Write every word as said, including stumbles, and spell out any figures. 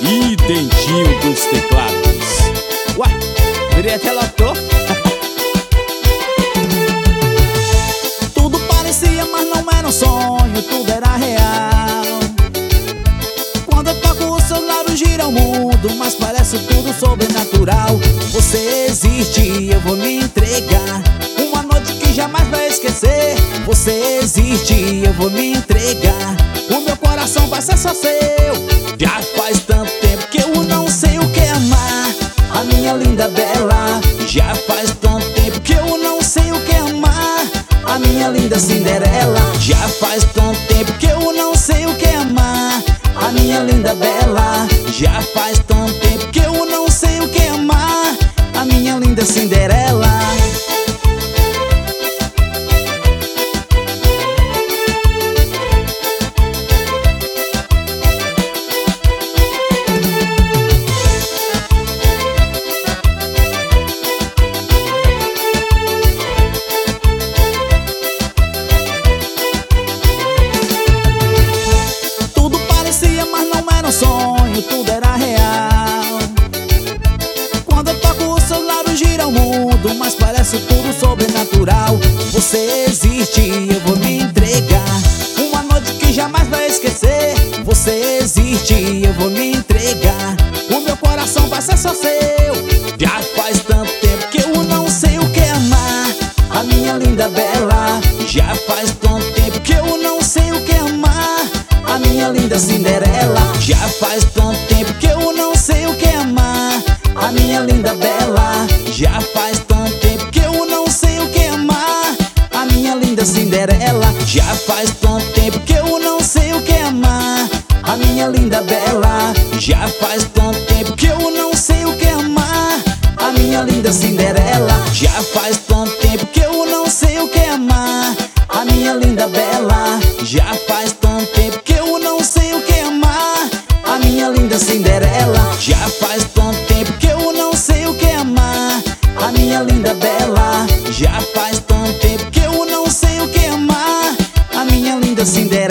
e Dentinho dos teclados. Ué, virei até locutor. Tudo parecia, mas não era um sonho, tudo era real. Quando eu toco o celular, gira o mundo, mas parece tudo sobrenatural. Você existe, eu vou me entregar, uma noite que jamais vai esquecer. Você existe, eu vou me entregar, o meu coração vai ser só seu. Já faz tanto tempo que eu não sei o que é amar, a minha linda bela. Já faz tanto tempo que eu não sei o que é amar, a minha linda Cinderela. Já faz tanto tempo que eu não sei o que é amar, a minha linda bela. Já faz tanto tempo que eu não sei o que é amar, a minha linda Cinderela. Sonho, tudo era real. Quando eu toco o celular, gira o mundo, mas parece tudo sobrenatural. Você existe, eu vou me entregar, uma noite que jamais vai esquecer. Você existe, eu vou me entregar, o meu coração vai ser só seu. Já faz tanto tempo que eu não sei o que é amar, a minha linda bela. Já faz tanto tempo que eu não sei o que é amar, a minha linda Cinderela. Já faz tanto tempo que eu não sei o que é amar, a minha linda bela. Já faz tanto tempo que eu não sei o que é amar, a minha linda Cinderela. Já faz tanto tempo que eu não sei o que é amar, a minha linda bela. Já faz tanto tempo que eu não sei o que é amar, a minha linda Cinderela. Já faz tanto tempo que eu não sei o que é amar, a minha linda bela. Já faz tanto tempo que eu não sei o que é amar, a minha linda Cinderela. Já faz tanto tempo que eu não sei o que é amar, a minha linda bela. Já faz tanto tempo que eu não sei o que é amar, a minha linda Cinderela.